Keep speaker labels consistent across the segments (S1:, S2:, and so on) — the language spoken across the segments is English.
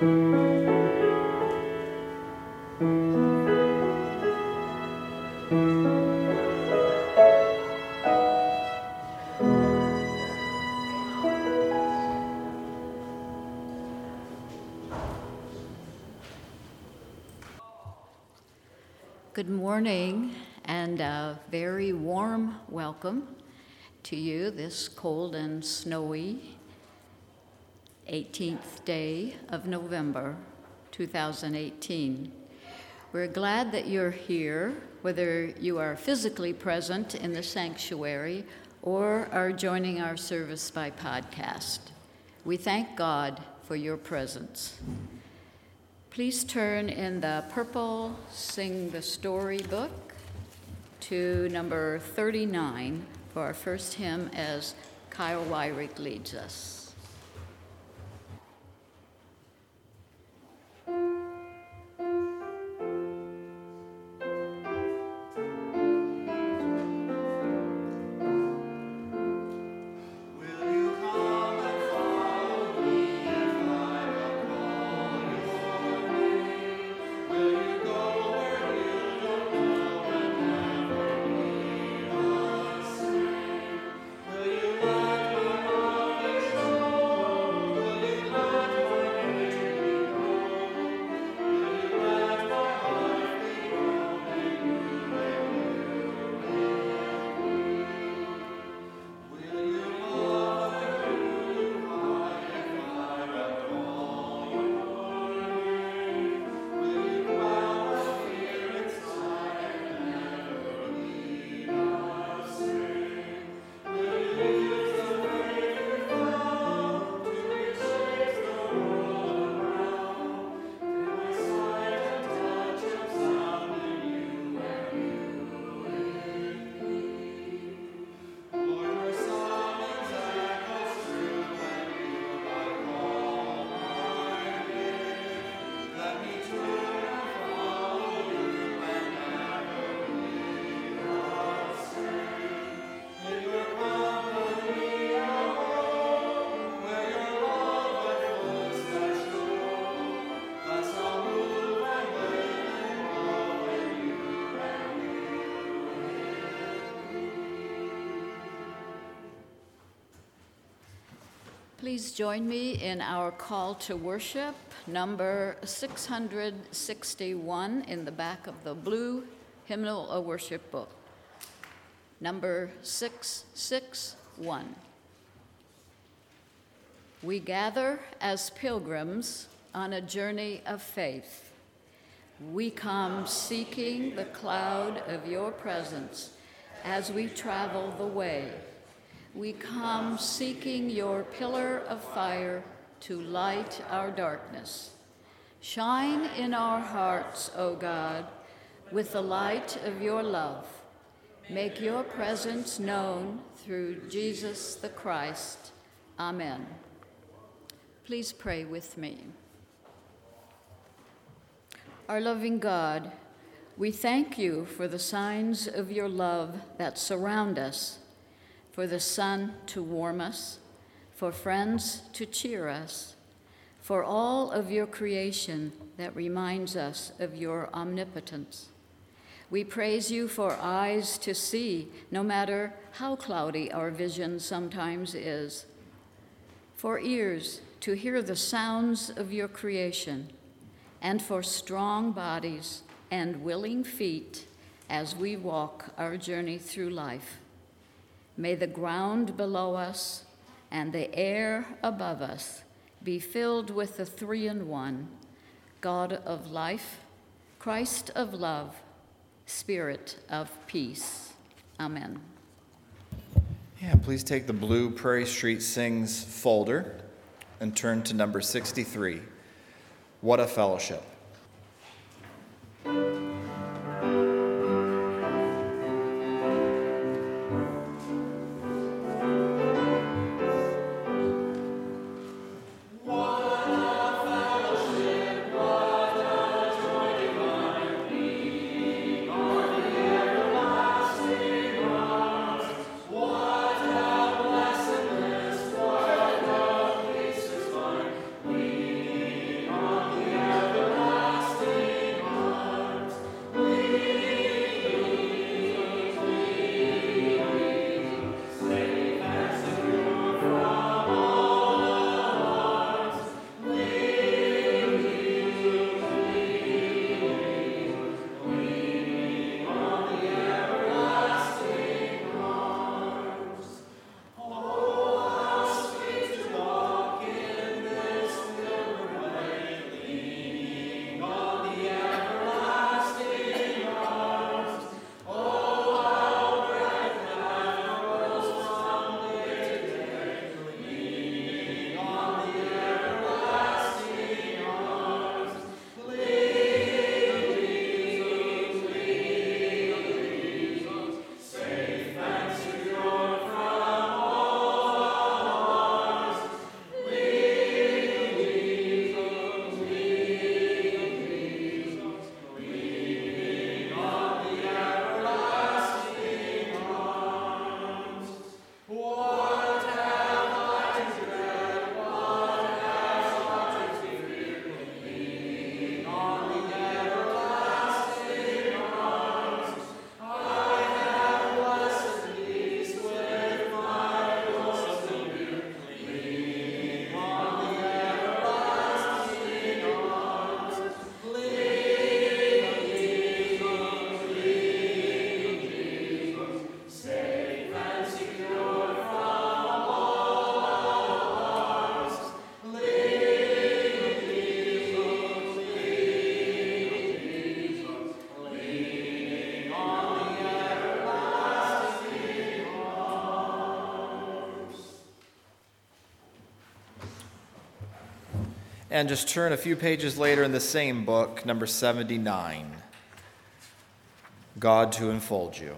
S1: Good morning, and a very warm welcome to you this cold and snowy 18th day of November 2018. We're glad that you're here, whether you are physically present in the sanctuary or are joining our service by podcast. We thank God for your presence. Please turn in the purple Sing the Story book to number 39 for our first hymn as Kyle Wyrick leads us. Please join me in our call to worship, number 661 in the back of the blue hymnal worship book. Number 661. We gather as pilgrims on a journey of faith. We come seeking the cloud of your presence as we travel the way. We come seeking your pillar of fire to light our darkness. Shine in our hearts, O God, with the light of your love. Make your presence known through Jesus the Christ. Amen. Please pray with me. Our loving God, we thank you for the signs of your love that surround us, for the sun to warm us, for friends to cheer us, for all of your creation that reminds us of your omnipotence. We praise you for eyes to see, no matter how cloudy our vision sometimes is, for ears to hear the sounds of your creation, and for strong bodies and willing feet as we walk our journey through life. May the ground below us and the air above us be filled with the three-in-one, God of life, Christ of love, Spirit of peace. Amen.
S2: Yeah, please take the blue Prairie Street Sings folder and turn to number 63, What a Fellowship.
S3: What a
S2: And just turn a few pages later in the same book, number 79, God to Enfold You.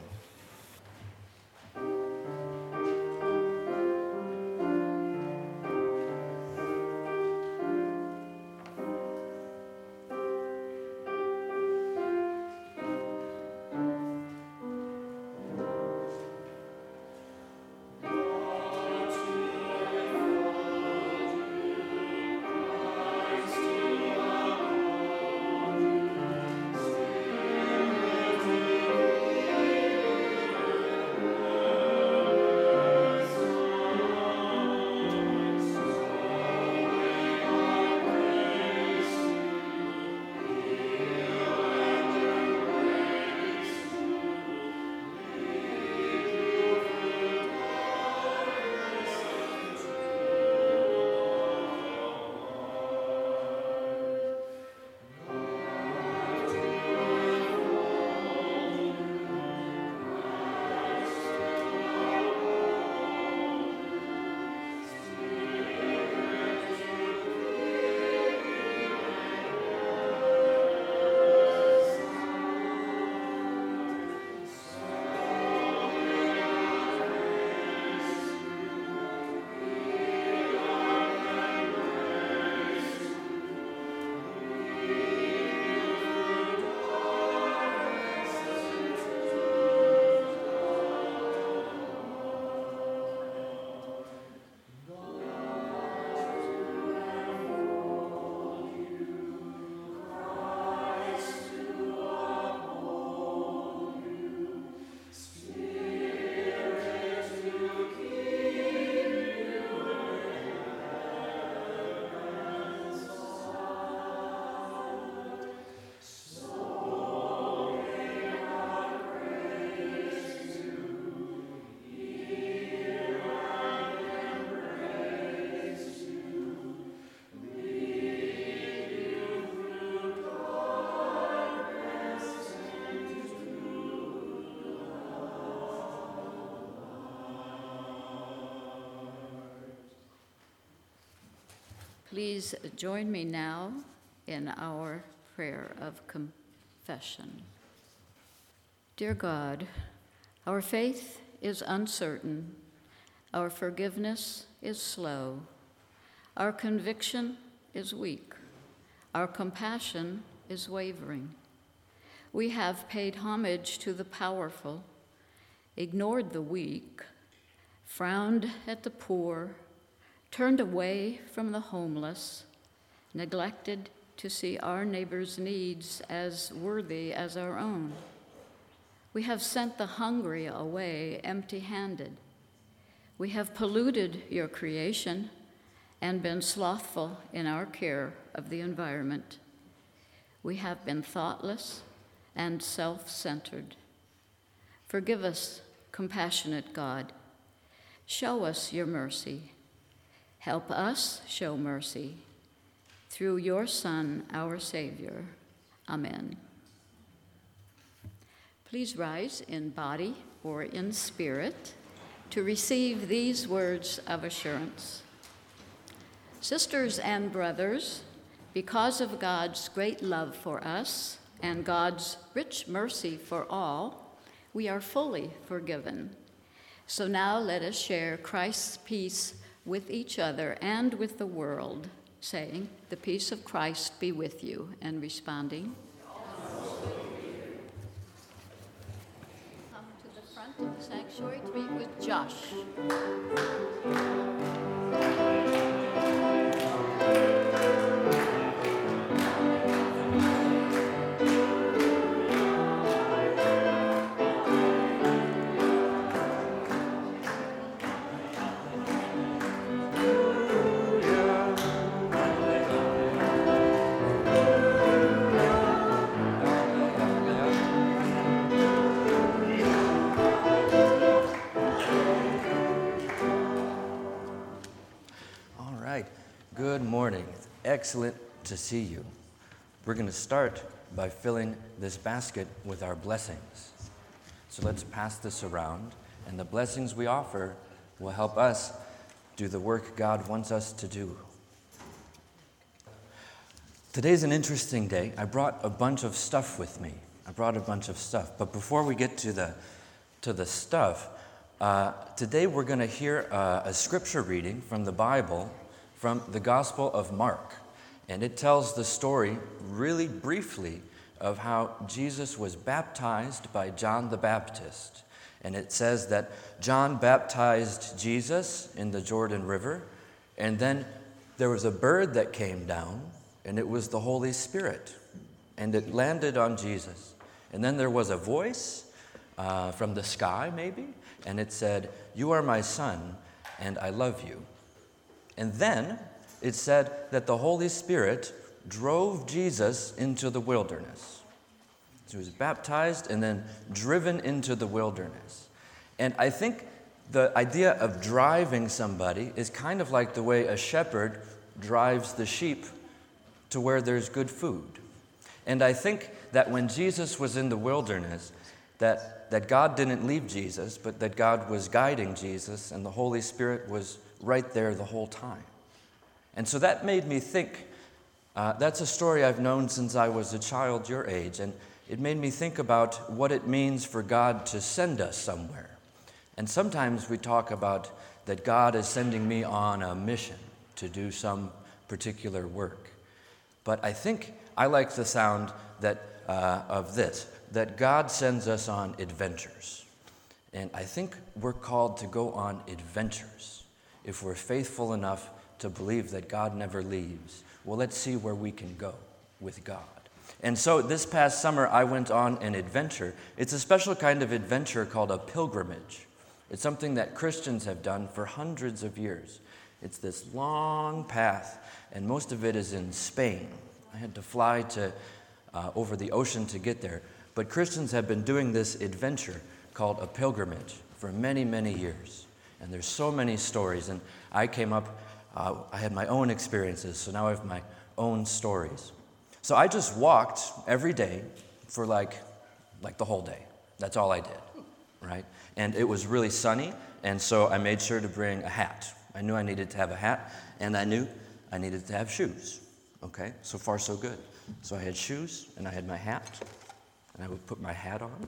S1: Please join me now in our prayer of confession. Dear God, our faith is uncertain, our forgiveness is slow, our conviction is weak, our compassion is wavering. We have paid homage to the powerful, ignored the weak, frowned at the poor, turned away from the homeless, neglected to see our neighbor's needs as worthy as our own. We have sent the hungry away empty-handed. We have polluted your creation and been slothful in our care of the environment. We have been thoughtless and self-centered. Forgive us, compassionate God. Show us your mercy. Help us show mercy through your Son, our Savior. Amen. Please rise in body or in spirit to receive these words of assurance. Sisters and brothers, because of God's great love for us and God's rich mercy for all, we are fully forgiven. So now let us share Christ's peace with each other and with the world, saying, "The peace of Christ be with you," and responding, come to the front of the sanctuary to meet with Josh.
S3: Good morning. It's excellent to see you. We're going to start by filling this basket with our blessings. So let's pass this around, and the blessings we offer will help us do the work God wants us to do. Today's an interesting day. I brought a bunch of stuff with me. But before we get to the stuff, today we're going to hear a scripture reading from the Bible, from the Gospel of Mark. And it tells the story, really briefly, of how Jesus was baptized by John the Baptist. And it says that John baptized Jesus in the Jordan River, and then there was a bird that came down, and it was the Holy Spirit, and it landed on Jesus. And then there was a voice from the sky, maybe, and it said, "You are my son, and I love you." And then it said that the Holy Spirit drove Jesus into the wilderness. So he was baptized and then driven into the wilderness. And I think the idea of driving somebody is kind of like the way a shepherd drives the sheep to where there's good food. And I think that when Jesus was in the wilderness, that God didn't leave Jesus, but that God was guiding Jesus, and the Holy Spirit was right there the whole time. And so that made me think, that's a story I've known since I was a child your age, and it made me think about what it means for God to send us somewhere. And sometimes we talk about that God is sending me on a mission to do some particular work. But I think I like the sound of this, that God sends us on adventures. And I think we're called to go on adventures if we're faithful enough to believe that God never leaves. Well, let's see where we can go with God. And so this past summer, I went on an adventure. It's a special kind of adventure called a pilgrimage. It's something that Christians have done for hundreds of years. It's this long path, and most of it is in Spain. I had to fly over the ocean to get there. But Christians have been doing this adventure called a pilgrimage for many, many years. And there's so many stories. And I came up, I had my own experiences, so now I have my own stories. So I just walked every day for like the whole day. That's all I did, right? And it was really sunny, and so I made sure to bring a hat. I knew I needed to have a hat, and I knew I needed to have shoes. Okay, so far so good. So I had shoes, and I had my hat, and I would put my hat on.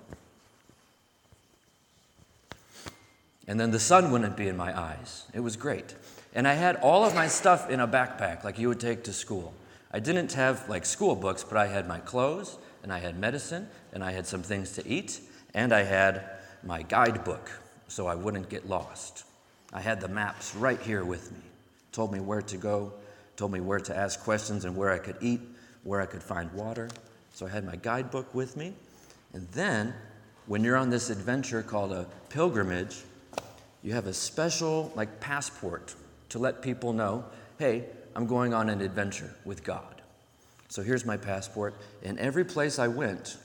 S3: And then the sun wouldn't be in my eyes. It was great. And I had all of my stuff in a backpack like you would take to school. I didn't have like school books, but I had my clothes, and I had medicine, and I had some things to eat, and I had my guidebook so I wouldn't get lost. I had the maps right here with me. Told me where to go, told me where to ask questions and where I could eat, where I could find water. So I had my guidebook with me. And then, when you're on this adventure called a pilgrimage, you have a special passport to let people know, hey, I'm going on an adventure with God. So here's my passport. And every place I went,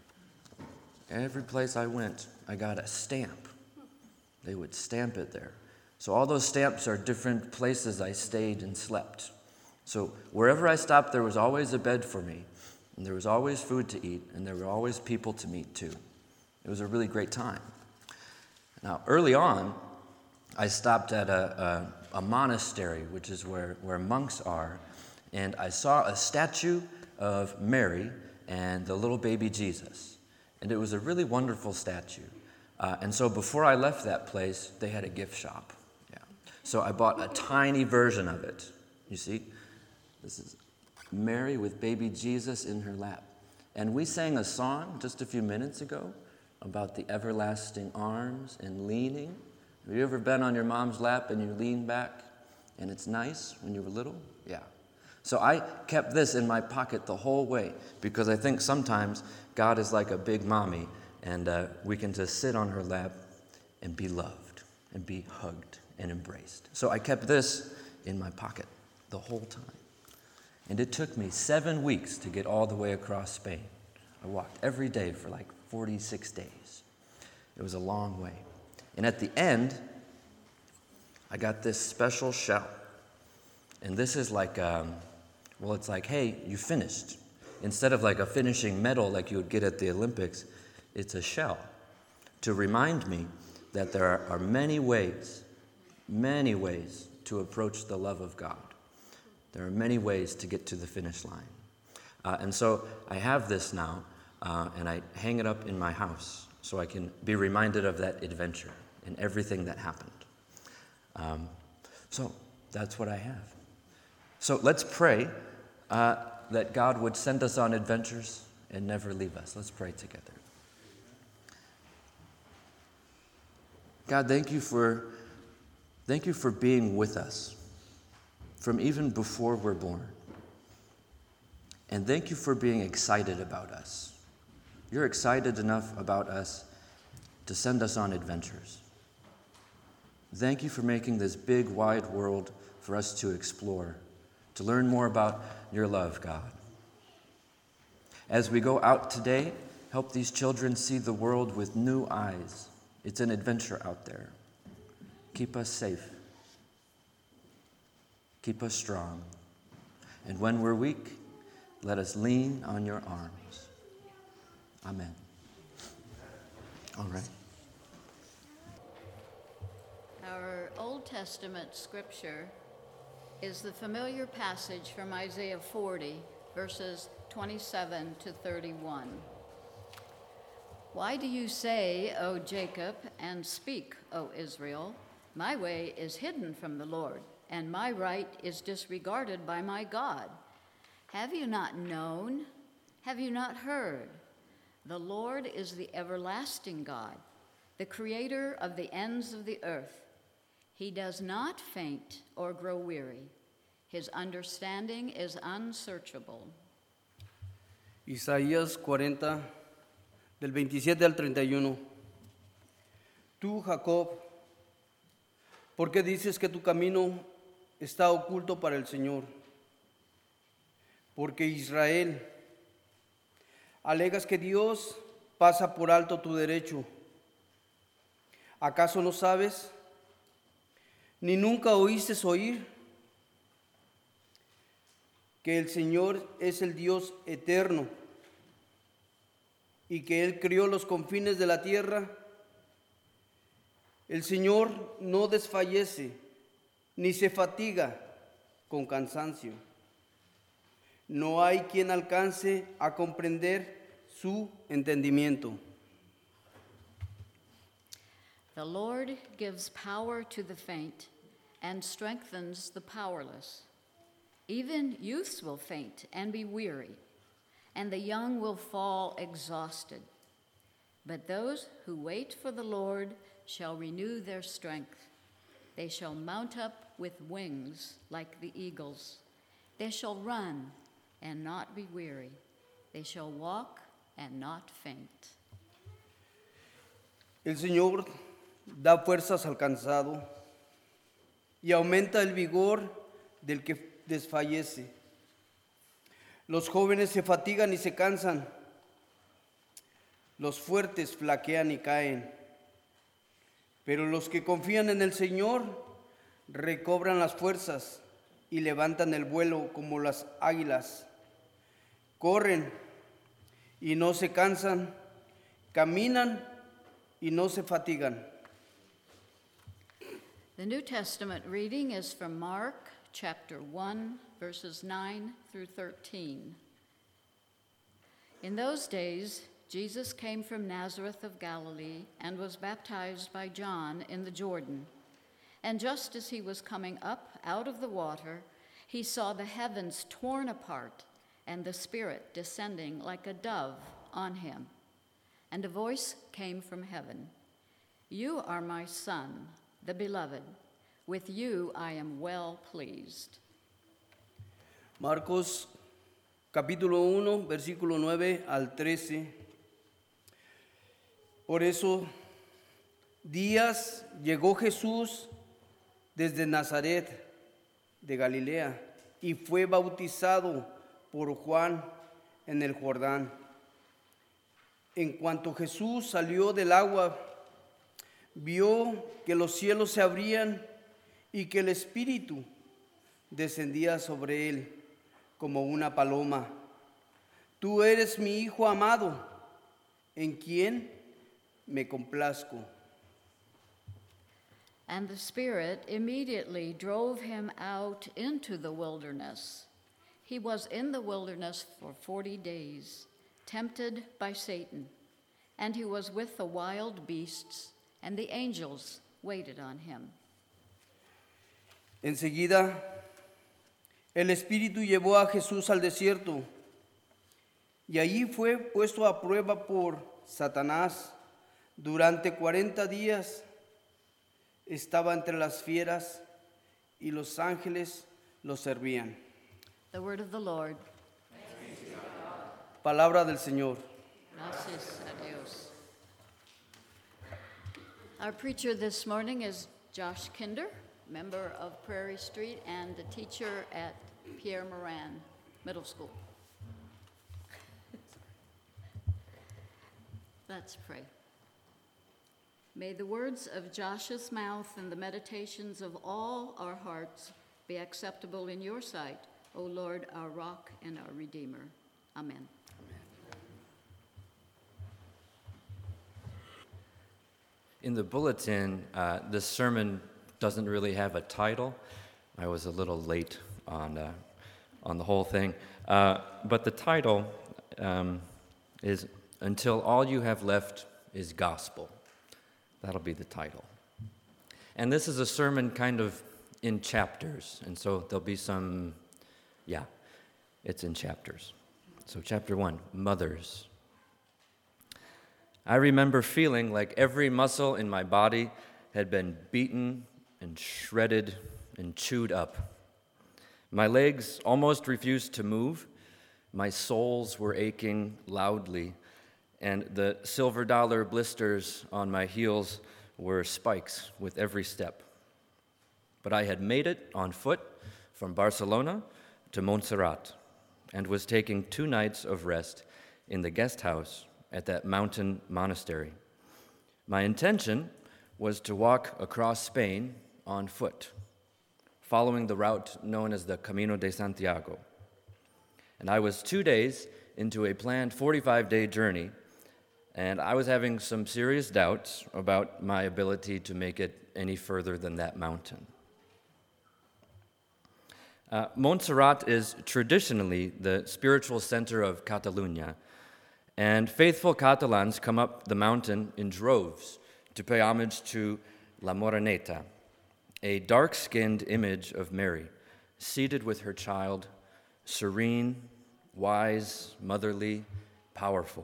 S3: I got a stamp. They would stamp it there. So all those stamps are different places I stayed and slept. So wherever I stopped, there was always a bed for me, and there was always food to eat, and there were always people to meet too. It was a really great time. Now, early on, I stopped at a monastery, which is where monks are, and I saw a statue of Mary and the little baby Jesus. And it was a really wonderful statue. And so before I left that place, they had a gift shop. Yeah. So I bought a tiny version of it. You see? This is Mary with baby Jesus in her lap. And we sang a song just a few minutes ago about the everlasting arms and leaning. Have you ever been on your mom's lap and you lean back and it's nice when you were little? Yeah. So I kept this in my pocket the whole way because I think sometimes God is like a big mommy, and we can just sit on her lap and be loved and be hugged and embraced. So I kept this in my pocket the whole time. And it took me 7 weeks to get all the way across Spain. I walked every day for 46 days. It was a long way. And at the end, I got this special shell. And this is it's like, hey, you finished. Instead of a finishing medal like you would get at the Olympics, it's a shell to remind me that there are many ways to approach the love of God. There are many ways to get to the finish line. And so I have this now, and I hang it up in my house so I can be reminded of that adventure and everything that happened. So that's what I have. So let's pray that God would send us on adventures and never leave us. Let's pray together. God, thank you for being with us from even before we're born. And thank you for being excited about us. You're excited enough about us to send us on adventures. Thank you for making this big, wide world for us to explore, to learn more about your love, God. As we go out today, help these children see the world with new eyes. It's an adventure out there. Keep us safe. Keep us strong. And when we're weak, let us lean on your arms. Amen. All right.
S1: Our Old Testament scripture is the familiar passage from Isaiah 40, verses 27 to 31. Why do you say, O Jacob, and speak, O Israel, my way is hidden from the Lord, and my right is disregarded by my God? Have you not known? Have you not heard? The Lord is the everlasting God, the creator of the ends of the earth. He does not faint or grow weary. His understanding is unsearchable.
S4: Isaías 40, del 27 al 31. Tú, Jacob, ¿por qué dices que tu camino está oculto para el Señor? Porque Israel, alegas que Dios pasa por alto tu derecho. ¿Acaso no sabes? ¿Ni nunca oíste oír que el Señor es el Dios eterno y que Él crió los confines de la tierra? El Señor no desfallece ni se fatiga con cansancio. No hay quien alcance a comprender su entendimiento.
S1: The Lord gives power to the faint and strengthens the powerless. Even youths will faint and be weary, and the young will fall exhausted. But those who wait for the Lord shall renew their strength. They shall mount up with wings like the eagles. They shall run and not be weary. They shall walk and not faint.
S4: El Señor da fuerzas al cansado y aumenta el vigor del que desfallece. Los jóvenes se fatigan y se cansan. Los fuertes flaquean y caen. Pero los que confían en el Señor recobran las fuerzas y levantan el vuelo como las águilas. Corren y no se cansan, caminan y no se fatigan.
S1: The New Testament reading is from Mark chapter 1, verses 9 through 13. In those days, Jesus came from Nazareth of Galilee and was baptized by John in the Jordan. And just as he was coming up out of the water, he saw the heavens torn apart and the Spirit descending like a dove on him. And a voice came from heaven, "You are my Son, the Beloved. With you I am well pleased."
S4: Marcos capítulo 1, versículo 9 al 13. Por esos días llegó Jesús desde Nazaret de Galilea y fue bautizado por Juan en el Jordán. En cuanto Jesús salió del agua, vio que los cielos se abrían y que el Espíritu descendía sobre él como una paloma. Tú eres mi Hijo amado, en quien me complazco.
S1: And the Spirit immediately drove him out into the wilderness. He was in the wilderness for 40 days, tempted by Satan, and he was with the wild beasts, and the angels waited on him.
S4: Enseguida, el Espíritu llevó a Jesús al desierto, y allí fue puesto a prueba por Satanás. Durante 40 días estaba entre las fieras, y los ángeles lo servían.
S1: The word of the Lord.
S4: Palabra del Señor.
S1: Gracias a Dios. Our preacher this morning is Josh Kinder, member of Prairie Street and a teacher at Pierre Moran Middle School. Let's pray. May the words of Josh's mouth and the meditations of all our hearts be acceptable in your sight, O Lord, our rock and our redeemer. Amen.
S3: In the bulletin, this sermon doesn't really have a title. I was a little late on the whole thing. But the title is Until All You Have Left is Gospel. That'll be the title. And this is a sermon kind of in chapters. And so there'll be some, it's in chapters. So chapter 1, Mothers. I remember feeling like every muscle in my body had been beaten and shredded and chewed up. My legs almost refused to move. My soles were aching loudly, and the silver dollar blisters on my heels were spikes with every step. But I had made it on foot from Barcelona to Montserrat and was taking 2 nights of rest in the guest house at that mountain monastery. My intention was to walk across Spain on foot, following the route known as the Camino de Santiago. And I was 2 days into a planned 45-day journey, and I was having some serious doubts about my ability to make it any further than that mountain. Montserrat is traditionally the spiritual center of Catalonia, and faithful Catalans come up the mountain in droves to pay homage to La Moreneta, a dark-skinned image of Mary, seated with her child, serene, wise, motherly, powerful.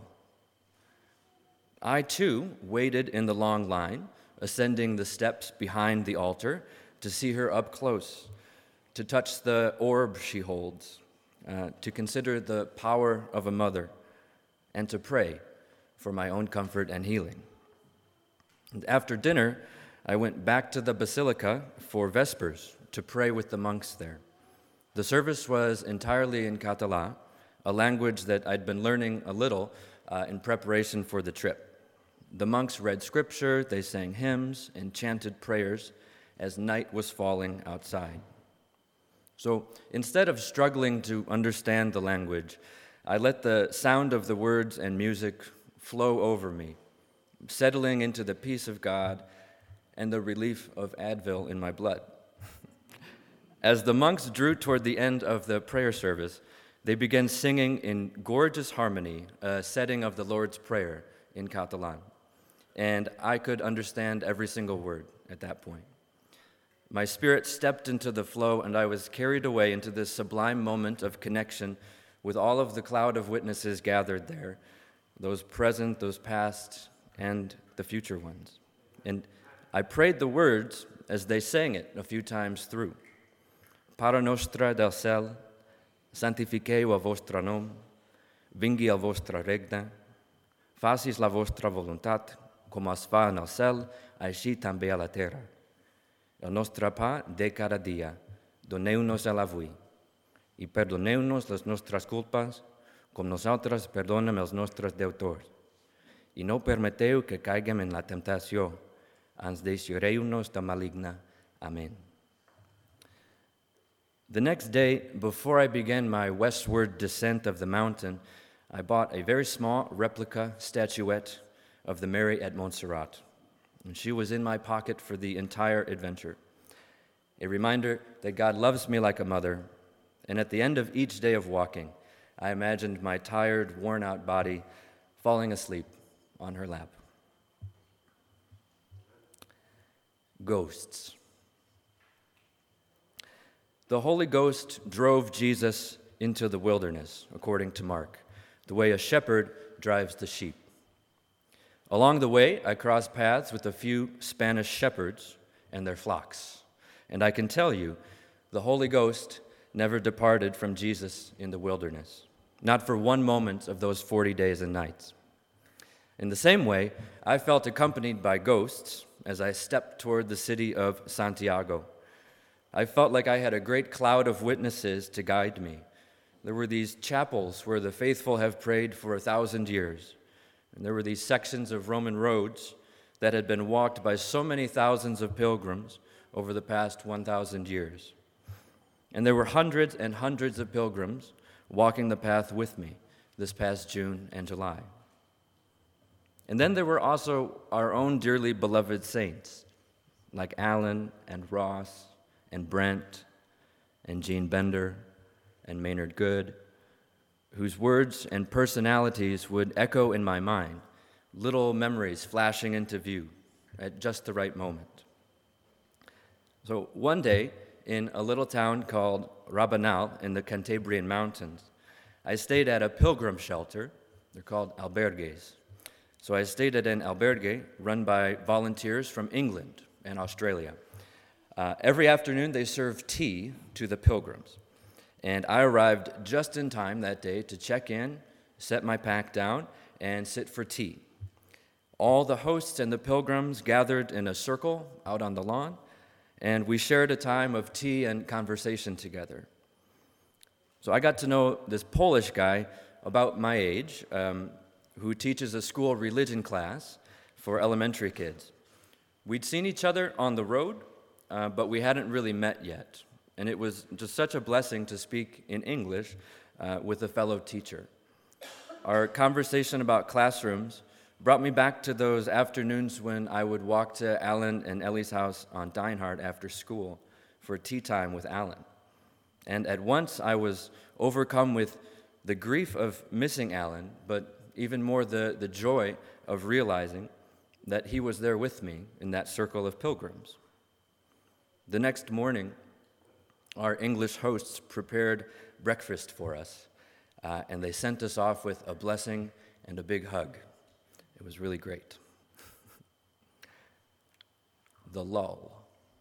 S3: I, too, waited in the long line, ascending the steps behind the altar to see her up close, to touch the orb she holds, to consider the power of a mother, and to pray for my own comfort and healing. And after dinner, I went back to the basilica for Vespers to pray with the monks there. The service was entirely in Catalan, a language that I'd been learning a little in preparation for the trip. The monks read scripture, they sang hymns, and chanted prayers as night was falling outside. So instead of struggling to understand the language, I let the sound of the words and music flow over me, settling into the peace of God and the relief of Advil in my blood. As the monks drew toward the end of the prayer service, they began singing in gorgeous harmony a setting of the Lord's Prayer in Catalan, and I could understand every single word at that point. My spirit stepped into the flow, and I was carried away into this sublime moment of connection with all of the cloud of witnesses gathered there, those present, those past, and the future ones. And I prayed the words as they sang it a few times through. Pare nostre del cel, santifiqueu el vostre nom, vingui el vostre regne, facis la vostra voluntat, com es fa en el cel, així també a la terra. El nostre pa de cada dia, doneu-nos-el avui, i perdoneu-nos les nostres culpes, com nosaltres perdonem els nostres deutors. I no permeteu que caiguem en la temptació, ens deixareu-nos de maligne. Amen. The next day, before I began my westward descent of the mountain, I bought a very small replica statuette of the Mary at Montserrat. And she was in my pocket for the entire adventure. A reminder that God loves me like a mother And at the end of each day of walking, I imagined my tired, worn-out body falling asleep on her lap. Ghosts. The Holy Ghost drove Jesus into the wilderness, according to Mark, the way a shepherd drives the sheep. Along the way, I crossed paths with a few Spanish shepherds and their flocks, and I can tell you, the Holy Ghost never departed from Jesus in the wilderness, not for one moment of those 40 days and nights. In the same way, I felt accompanied by ghosts as I stepped toward the city of Santiago. I felt like I had a great cloud of witnesses to guide me. There were these chapels where the faithful have prayed for 1,000 years, and there were these sections of Roman roads that had been walked by so many thousands of pilgrims over the past 1,000 years. And there were hundreds and hundreds of pilgrims walking the path with me this past June and July. And then there were also our own dearly beloved saints, like Alan and Ross and Brent and Jean Bender and Maynard Good, whose words and personalities would echo in my mind, little memories flashing into view at just the right moment. So one day, in a little town called Rabanal in the Cantabrian Mountains, I stayed at a pilgrim shelter. They're called albergues. So I stayed at an albergue run by volunteers from England and Australia. Every afternoon, they served tea to the pilgrims. And I arrived just in time that day to check in, set my pack down, and sit for tea. All the hosts and the pilgrims gathered in a circle out on the lawn, and we shared a time of tea and conversation together. So I got to know this Polish guy about my age, who teaches a school religion class for elementary kids. We'd seen each other on the road, but we hadn't really met yet. And it was just such a blessing to speak in English with a fellow teacher. Our conversation about classrooms brought me back to those afternoons when I would walk to Alan and Ellie's house on Deinhardt after school for tea time with Alan. And at once I was overcome with the grief of missing Alan, but even more the joy of realizing that he was there with me in that circle of pilgrims. The next morning, our English hosts prepared breakfast for us, and they sent us off with a blessing and a big hug. It was really great. The lull.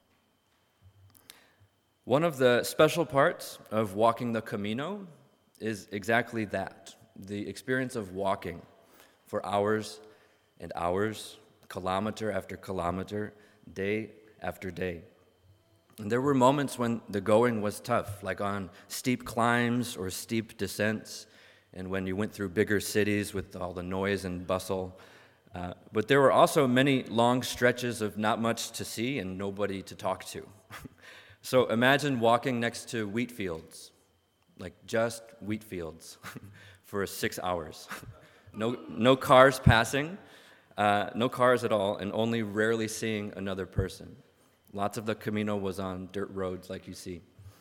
S3: One of the special parts of walking the Camino is exactly that, the experience of walking for hours and hours, kilometer after kilometer, day after day. And there were moments when the going was tough, like on steep climbs or steep descents, and when you went through bigger cities with all the noise and bustle. But there were also many long stretches of not much to see and nobody to talk to. So imagine walking next to wheat fields, like just wheat fields, for 6 hours. No cars passing, no cars at all, and only rarely seeing another person. Lots of the Camino was on dirt roads like you see.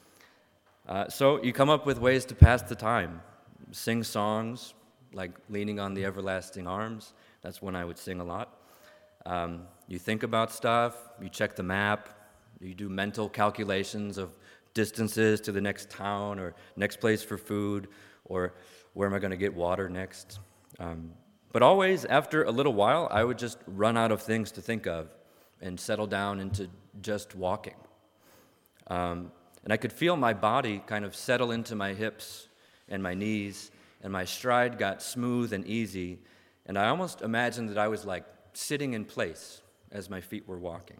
S3: So you come up with ways to pass the time. Sing songs, like Leaning on the Everlasting Arms. That's one I would sing a lot. You think about stuff, you check the map, you do mental calculations of distances to the next town or next place for food, or where am I going to get water next. But always, after a little while, I would just run out of things to think of and settle down into just walking. And I could feel my body kind of settle into my hips and my knees, and my stride got smooth and easy, and I almost imagined that I was like sitting in place as my feet were walking.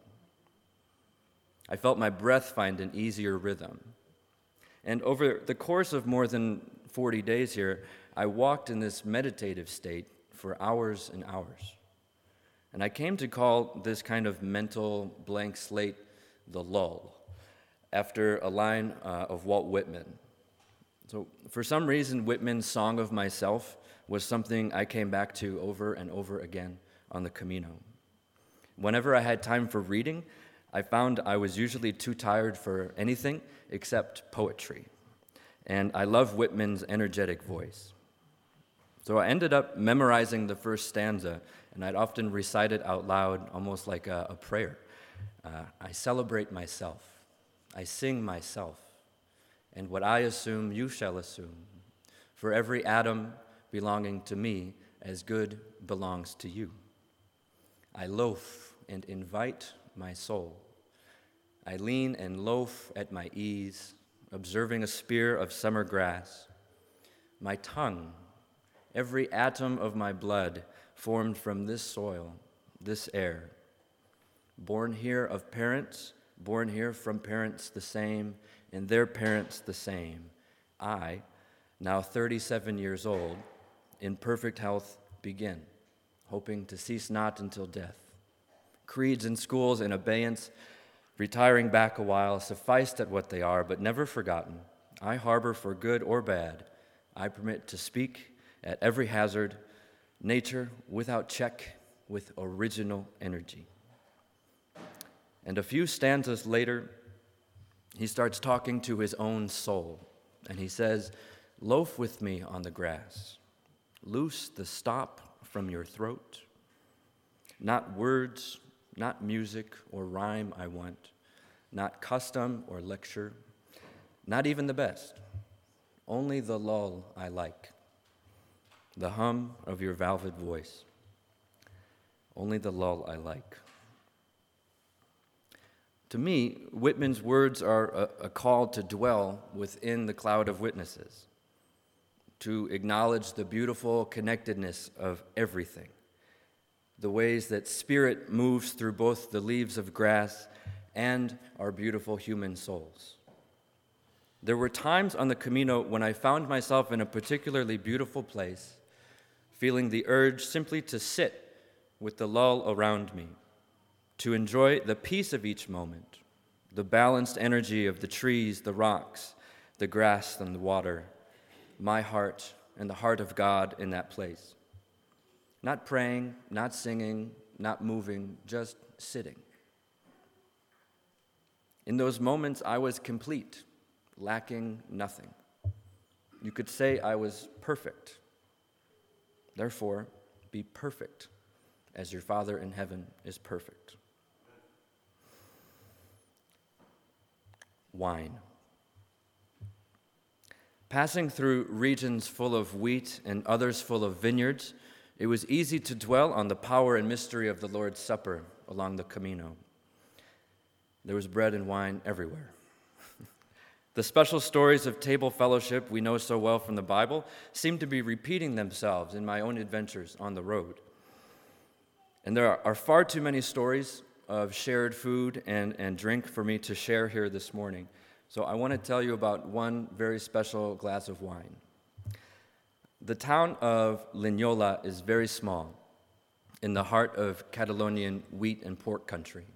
S3: I felt my breath find an easier rhythm. And over the course of more than 40 days here, I walked in this meditative state for hours and hours. And I came to call this kind of mental blank slate the lull, after a line of Walt Whitman. So for some reason, Whitman's Song of Myself was something I came back to over and over again on the Camino. Whenever I had time for reading, I found I was usually too tired for anything except poetry. and I love Whitman's energetic voice. So I ended up memorizing the first stanza, and I'd often recite it out loud, almost like a prayer. I celebrate myself, I sing myself, and what I assume you shall assume. For every atom belonging to me as good belongs to you. I loaf and invite my soul. I lean and loaf at my ease, observing a spear of summer grass. My tongue, every atom of my blood, formed from this soil, this air. Born here of parents, born here from parents the same, and their parents the same. I, now 37 years old, in perfect health begin, hoping to cease not until death. Creeds and schools in abeyance, retiring back a while, sufficed at what they are, but never forgotten. I harbor for good or bad. I permit to speak at every hazard, nature without check, with original energy. And a few stanzas later, he starts talking to his own soul, and he says, "Loaf with me on the grass. Loose the stop from your throat. Not words, not music or rhyme I want, not custom or lecture, not even the best, only the lull I like, the hum of your velvet voice, only the lull I like." To me, Whitman's words are a call to dwell within the cloud of witnesses, to acknowledge the beautiful connectedness of everything, the ways that spirit moves through both the leaves of grass and our beautiful human souls. There were times on the Camino when I found myself in a particularly beautiful place, feeling the urge simply to sit with the lull around me, to enjoy the peace of each moment, the balanced energy of the trees, the rocks, the grass, and the water, my heart and the heart of God in that place. Not praying, not singing, not moving, just sitting. In those moments, I was complete, lacking nothing. You could say I was perfect. Therefore, be perfect as your Father in heaven is perfect. Wine. Passing through regions full of wheat and others full of vineyards, it was easy to dwell on the power and mystery of the Lord's Supper along the Camino. There was bread and wine everywhere. The special stories of table fellowship we know so well from the Bible seem to be repeating themselves in my own adventures on the road. And there are far too many stories of shared food and drink for me to share here this morning. So I want to tell you about one very special glass of wine. The town of Linyola is very small, in the heart of Catalonian wheat and pork country.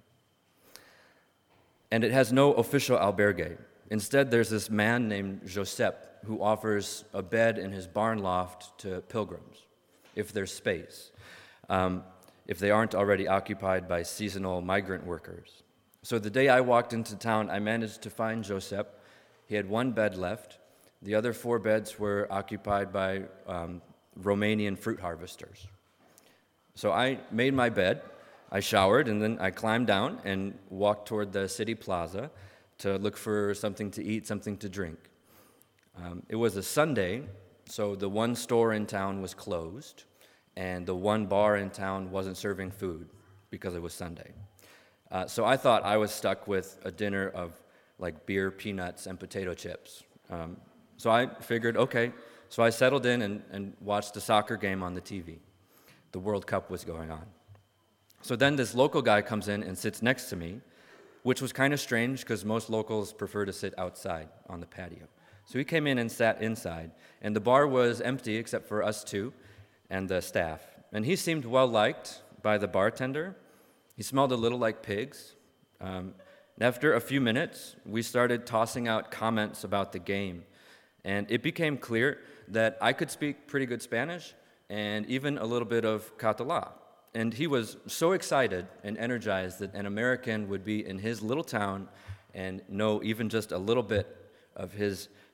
S3: And it has no official albergue. Instead, there's this man named Josep who offers a bed in his barn loft to pilgrims, if there's space, if they aren't already occupied by seasonal migrant workers. So the day I walked into town, I managed to find Josep. He had one bed left. The other 4 beds were occupied by Romanian fruit harvesters. So I made my bed, I showered, and then I climbed down and walked toward the city plaza to look for something to eat, something to drink. It was a Sunday, so the one store in town was closed, and the one bar in town wasn't serving food because it was Sunday. So I thought I was stuck with a dinner of like beer, peanuts, and potato chips. So I figured, okay. So I settled in and watched a soccer game on the TV. The World Cup was going on. So then this local guy comes in and sits next to me, which was kind of strange because most locals prefer to sit outside on the patio. So he came in and sat inside, and the bar was empty except for us two and the staff. And he seemed well-liked by the bartender. He smelled a little like pigs. And after a few minutes, we started tossing out comments about the game. And it became clear that I could speak pretty good Spanish and even a little bit of Catalan. And he was so excited and energized that an American would be in his little town and know even just a little bit of his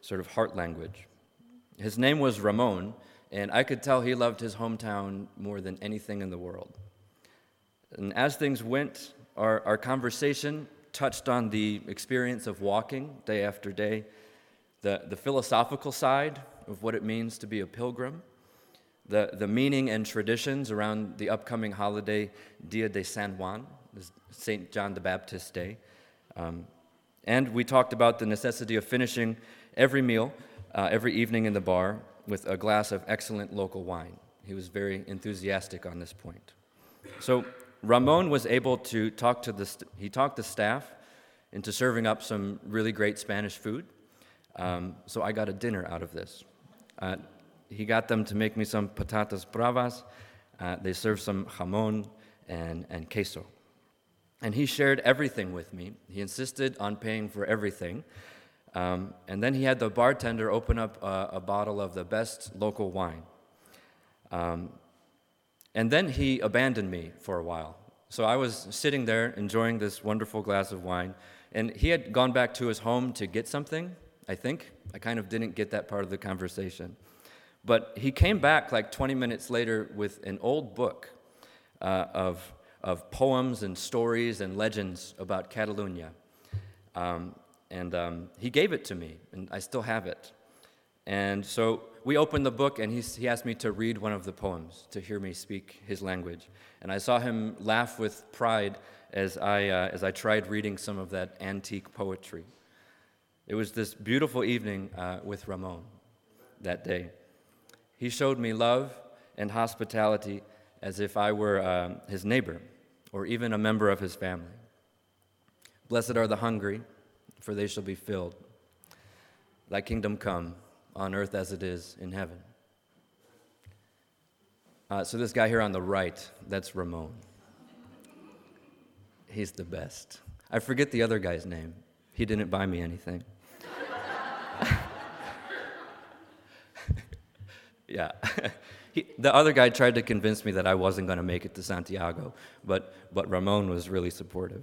S3: sort of heart language. His name was Ramon, and I could tell he loved his hometown more than anything in the world. And as things went, our conversation touched on the experience of walking day after day, the philosophical side of what it means to be a pilgrim, the meaning and traditions around the upcoming holiday Dia de San Juan, St. John the Baptist's Day. And we talked about the necessity of finishing every meal, every evening in the bar with a glass of excellent local wine. He was very enthusiastic on this point. So Ramon was able to talk the staff into serving up some really great Spanish food. So I got a dinner out of this. He got them to make me some patatas bravas. They served some jamón and queso. And he shared everything with me. He insisted on paying for everything. And then he had the bartender open up a bottle of the best local wine. And then he abandoned me for a while. So I was sitting there enjoying this wonderful glass of wine, and he had gone back to his home to get something, I think. I kind of didn't get that part of the conversation. But he came back like 20 minutes later with an old book of poems and stories and legends about Catalonia. And he gave it to me, and I still have it. And so we opened the book, and he asked me to read one of the poems, to hear me speak his language. And I saw him laugh with pride as I tried reading some of that antique poetry. It was this beautiful evening with Ramon that day. He showed me love and hospitality as if I were his neighbor or even a member of his family. Blessed are the hungry, for they shall be filled. Thy kingdom come, on earth as it is in heaven. So this guy here on the right, that's Ramon. He's the best. I forget the other guy's name. He didn't buy me anything. Yeah. The other guy tried to convince me that I wasn't going to make it to Santiago, but Ramon was really supportive.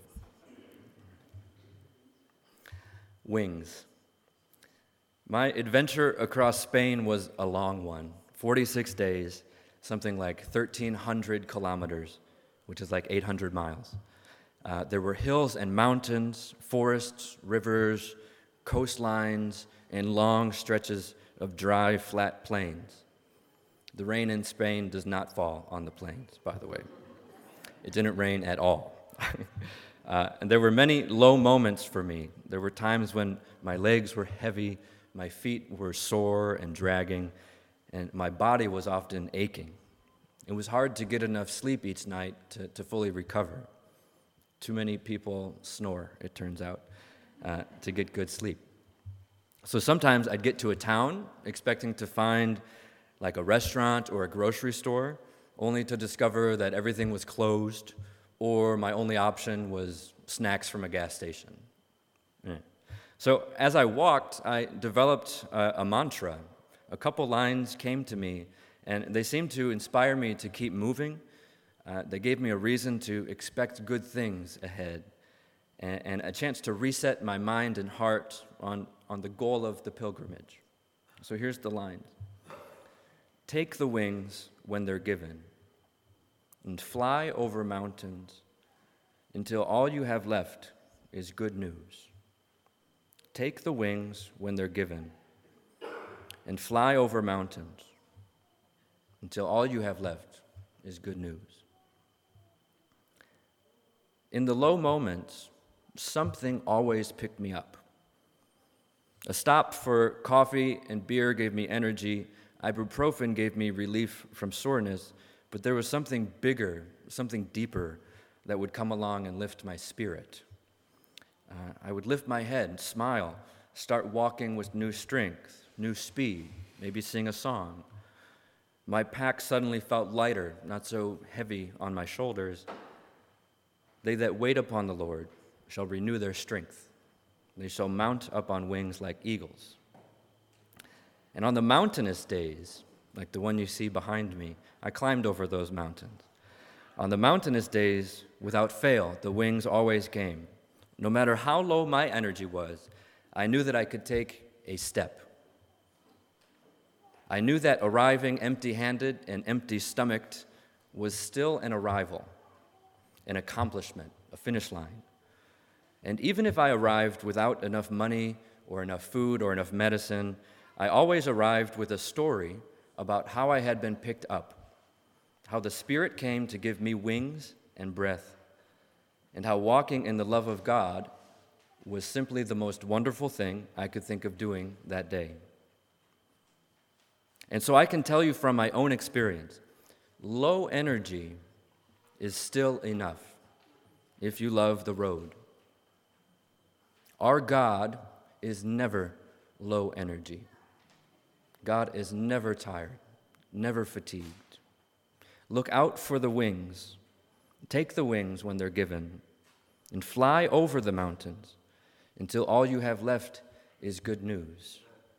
S3: Wings. My adventure across Spain was a long one, 46 days, something like 1,300 kilometers, which is like 800 miles. There were hills and mountains, forests, rivers, coastlines, and long stretches of dry, flat plains. The rain in Spain does not fall on the plains, by the way. It didn't rain at all. And there were many low moments for me. There were times when my legs were heavy, my feet were sore and dragging, and my body was often aching. It was hard to get enough sleep each night to fully recover. Too many people snore, it turns out, to get good sleep. So sometimes I'd get to a town expecting to find like a restaurant or a grocery store, only to discover that everything was closed, or my only option was snacks from a gas station. Yeah. So as I walked, I developed a mantra. A couple lines came to me, and they seemed to inspire me to keep moving. They gave me a reason to expect good things ahead, and a chance to reset my mind and heart on the goal of the pilgrimage. So here's the lines. Take the wings when they're given, and fly over mountains until all you have left is good news. Take the wings when they're given, and fly over mountains until all you have left is good news. In the low moments, something always picked me up. A stop for coffee and beer gave me energy. Ibuprofen gave me relief from soreness, but there was something bigger, something deeper that would come along and lift my spirit. I would lift my head, smile, start walking with new strength, new speed, maybe sing a song. My pack suddenly felt lighter, not so heavy on my shoulders. They that wait upon the Lord shall renew their strength. They shall mount up on wings like eagles. And on the mountainous days, like the one you see behind me, I climbed over those mountains. On the mountainous days, without fail, the wings always came. No matter how low my energy was, I knew that I could take a step I knew that arriving empty-handed and empty-stomached was still an arrival, an accomplishment, a finish line. And even if I arrived without enough money or enough food or enough medicine, I always arrived with a story about how I had been picked up, how the Spirit came to give me wings and breath, and how walking in the love of God was simply the most wonderful thing I could think of doing that day. And so I can tell you from my own experience, low energy is still enough if you love the road. Our God is never low energy. God is never tired, never fatigued. Look out for the wings. Take the wings when they're given and fly over the mountains until all you have left is good news.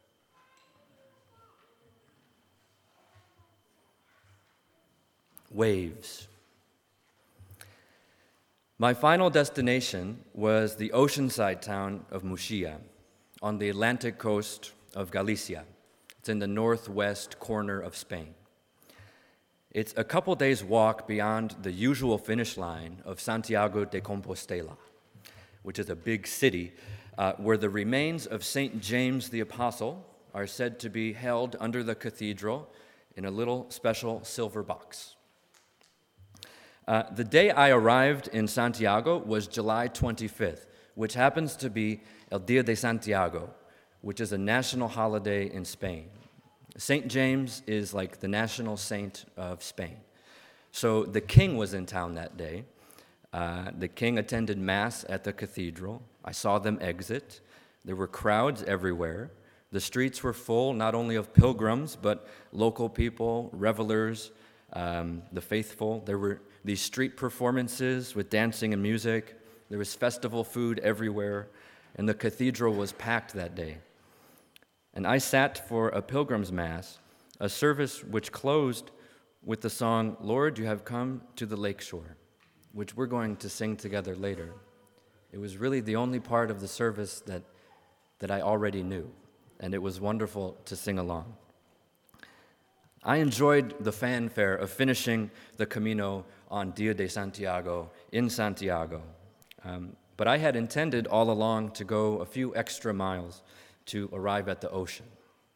S3: Waves. My final destination was the oceanside town of Muxía on the Atlantic coast of Galicia. It's in the northwest corner of Spain. It's a couple days' walk beyond the usual finish line of Santiago de Compostela, which is a big city where the remains of St. James the Apostle are said to be held under the cathedral in a little special silver box. The day I arrived in Santiago was July 25th, which happens to be El Día de Santiago, which is a national holiday in Spain. St. James is like the national saint of Spain. So the king was in town that day. The king attended Mass at the cathedral. I saw them exit. There were crowds everywhere. The streets were full not only of pilgrims, but local people, revelers, the faithful. There were these street performances with dancing and music. There was festival food everywhere, and the cathedral was packed that day. And I sat for a pilgrim's mass, a service which closed with the song, "Lord, you have come to the lakeshore," which we're going to sing together later. It was really the only part of the service that I already knew, and it was wonderful to sing along. I enjoyed the fanfare of finishing the Camino on Dia de Santiago in Santiago, but I had intended all along to go a few extra miles to arrive at the ocean.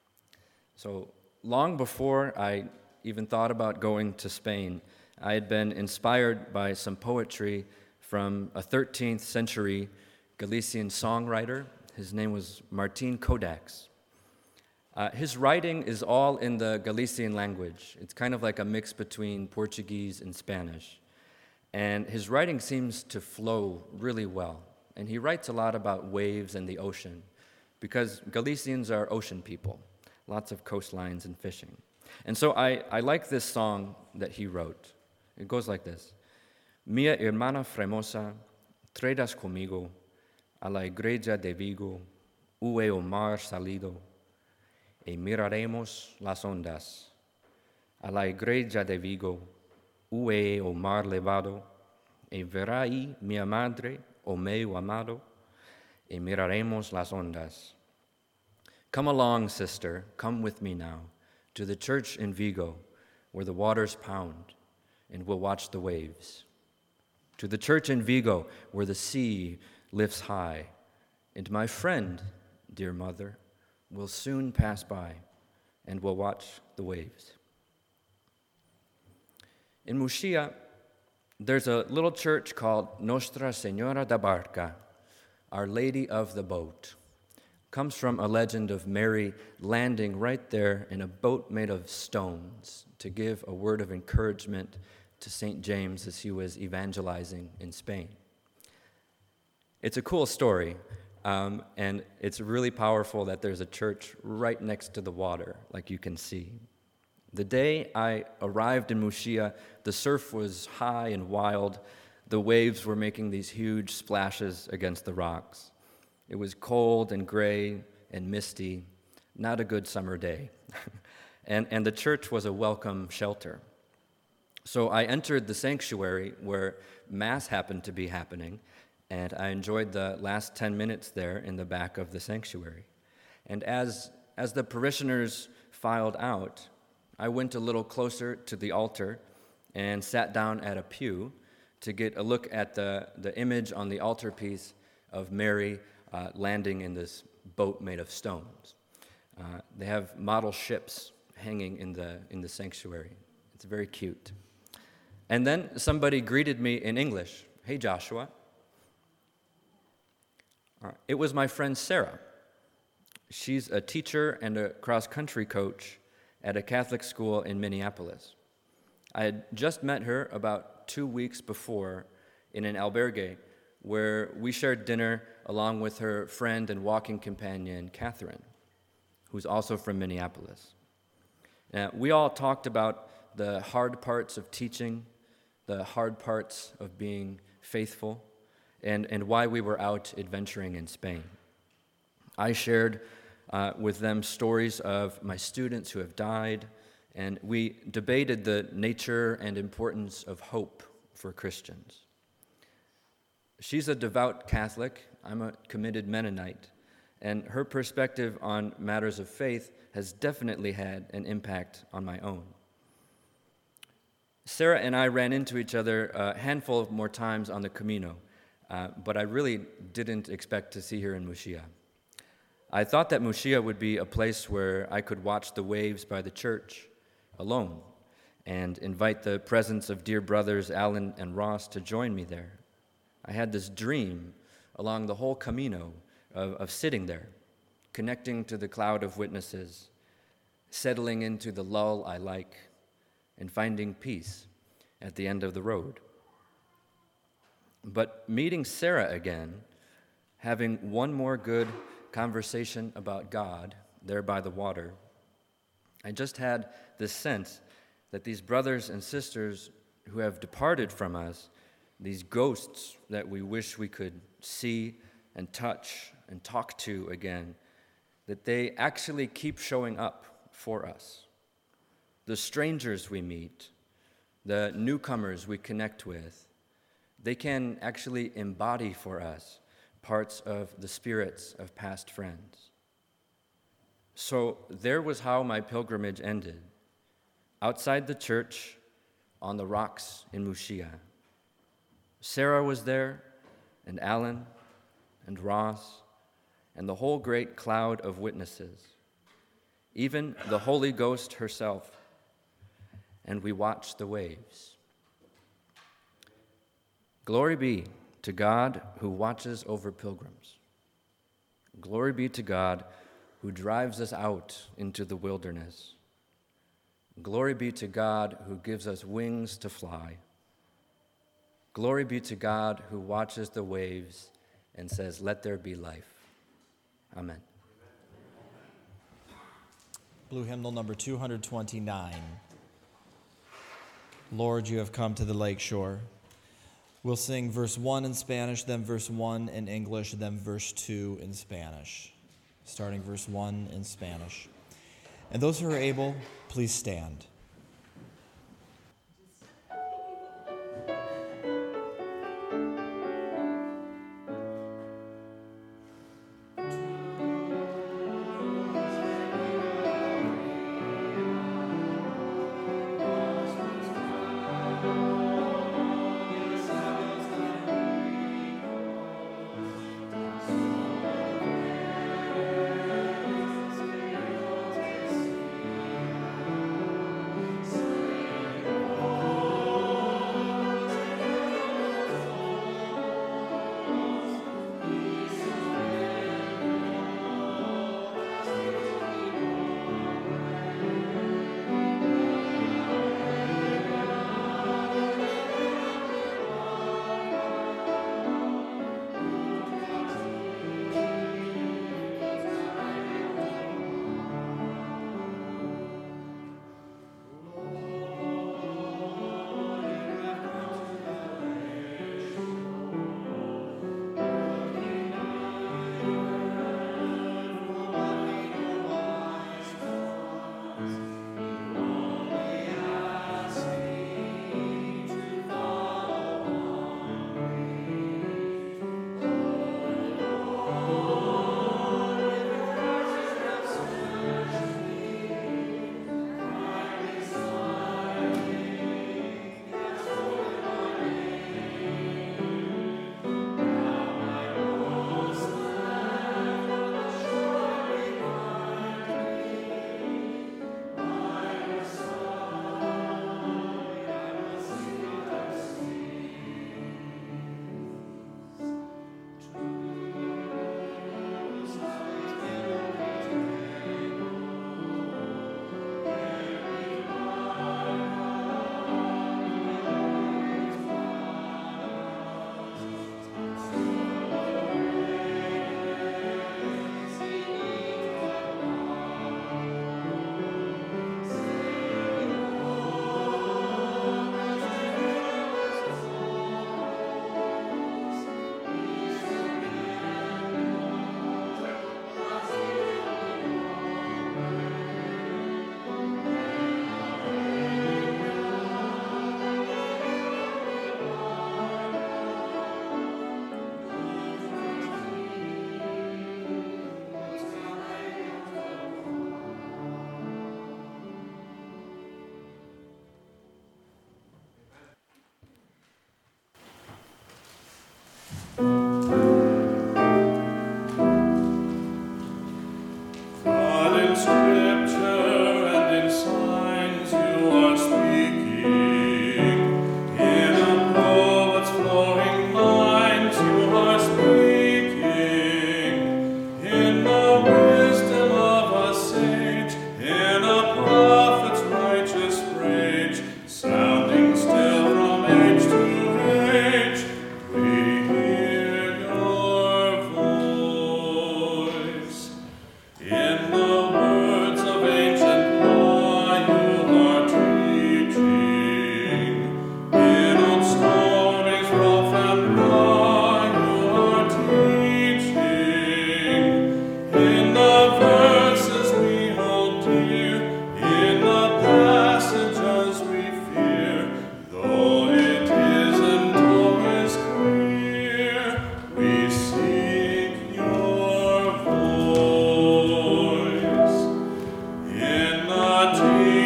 S3: So long before I even thought about going to Spain, I had been inspired by some poetry from a 13th century Galician songwriter. His name was Martín Codax. His writing is all in the Galician language. It's kind of like a mix between Portuguese and Spanish. And his writing seems to flow really well. And he writes a lot about waves and the ocean, because Galicians are ocean people, lots of coastlines and fishing. And so I like this song that he wrote. It goes like this. Mia hermana fremosa, traerás conmigo a la iglesia de Vigo, hue o mar salido, y miraremos las ondas. A la iglesia de Vigo, hue o mar levado, y verá ahí mi madre, o meu amado, y miraremos las ondas. Come along, sister, come with me now, to the church in Vigo, where the waters pound, and we'll watch the waves. To the church in Vigo, where the sea lifts high, and my friend, dear mother, will soon pass by, and we'll watch the waves. In Muxía, there's a little church called Nostra Señora da Barca, Our Lady of the Boat. Comes from a legend of Mary landing right there in a boat made of stones to give a word of encouragement to St. James as he was evangelizing in Spain. It's a cool story, and it's really powerful that there's a church right next to the water, like you can see. The day I arrived in Muxía, the surf was high and wild. The waves were making these huge splashes against the rocks. It was cold and gray and misty, not a good summer day. and the church was a welcome shelter. So I entered the sanctuary where Mass happened to be happening, and I enjoyed the last 10 minutes there in the back of the sanctuary. And as the parishioners filed out, I went a little closer to the altar and sat down at a pew to get a look at the image on the altarpiece of Mary landing in this boat made of stones. They have model ships hanging in the sanctuary. It's very cute. And then somebody greeted me in English. Hey, Joshua. It was my friend Sarah. She's a teacher and a cross-country coach at a Catholic school in Minneapolis. I had just met her about 2 weeks before in an albergue where we shared dinner along with her friend and walking companion, Catherine, who's also from Minneapolis. We all talked about the hard parts of teaching, the hard parts of being faithful, and why we were out adventuring in Spain. I shared with them stories of my students who have died, and we debated the nature and importance of hope for Christians. She's a devout Catholic. I'm a committed Mennonite, and her perspective on matters of faith has definitely had an impact on my own. Sarah and I ran into each other a handful of more times on the Camino, but I really didn't expect to see her in Muxía. I thought that Muxía would be a place where I could watch the waves by the church alone and invite the presence of dear brothers Alan and Ross to join me there. I had this dream along the whole Camino of sitting there, connecting to the cloud of witnesses, settling into the lull I like, and finding peace at the end of the road. But meeting Sarah again, having one more good conversation about God there by the water, I just had this sense that these brothers and sisters who have departed from us, these ghosts that we wish we could see and touch and talk to again, that they actually keep showing up for us. The strangers we meet, the newcomers we connect with, they can actually embody for us parts of the spirits of past friends. So there was how my pilgrimage ended. Outside the church, on the rocks in Muxía. Sarah was there, and Alan, and Ross, and the whole great cloud of witnesses, even the Holy Ghost herself, and we watched the waves. Glory be to God who watches over pilgrims. Glory be to God who drives us out into the wilderness. Glory be to God who gives us wings to fly. Glory be to God who watches the waves and says, "Let there be life." Amen.
S5: Blue hymnal number 229. Lord, you have come to the lake shore. We'll sing verse 1 in Spanish, then verse 1 in English, then verse 2 in Spanish. Starting verse 1 in Spanish. And those who are able, please stand.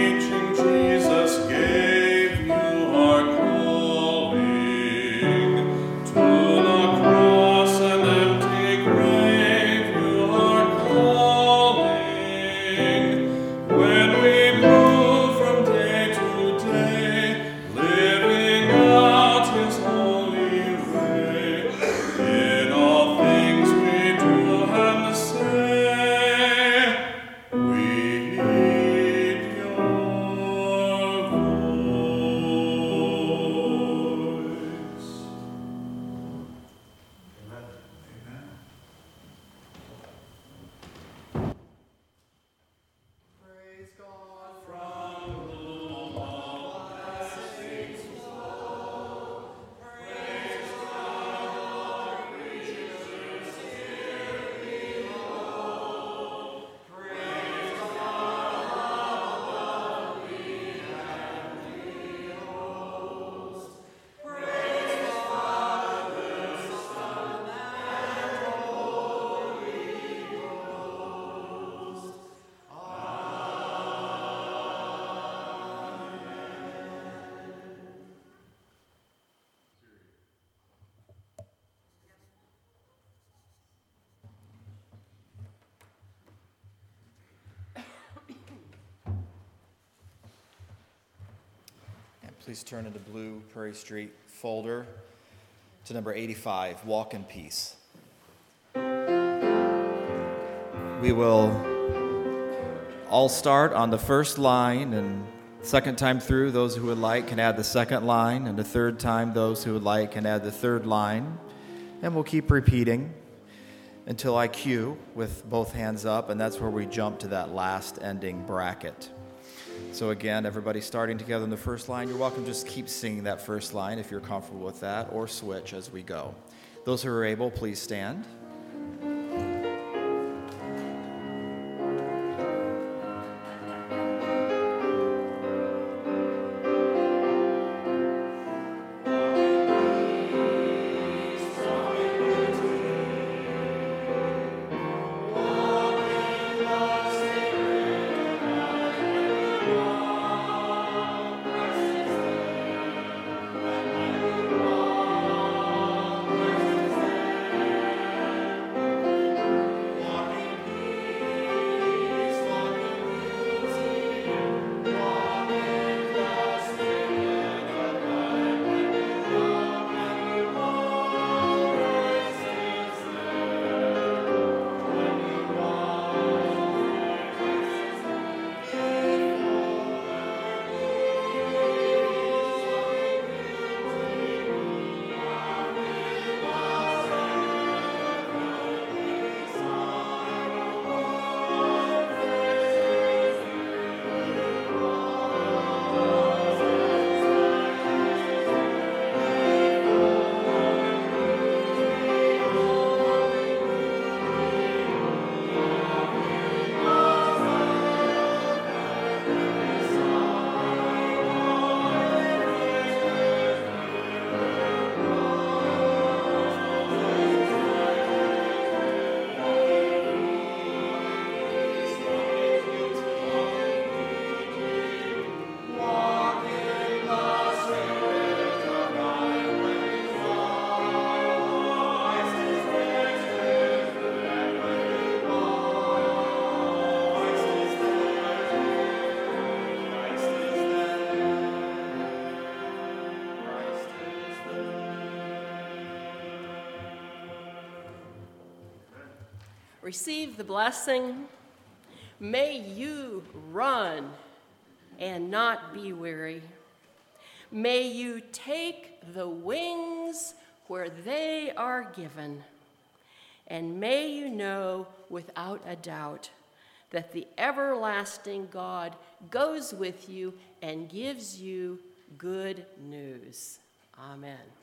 S2: Please turn into Blue Prairie Street folder to number 85, Walk in Peace. We will all start on the first line, and second time through, those who would like can add the second line, and the third time, those who would like can add the third line. And we'll keep repeating until I cue with both hands up, and that's where we jump to that last ending bracket. So again, everybody starting together in the first line, you're welcome to just keep singing that first line if you're comfortable with that, or switch as we go. Those who are able, please stand.
S6: Receive the blessing. May you run and not be weary. May you take the wings where they are given. And may you know without a doubt that the everlasting God goes with you and gives you good news. Amen.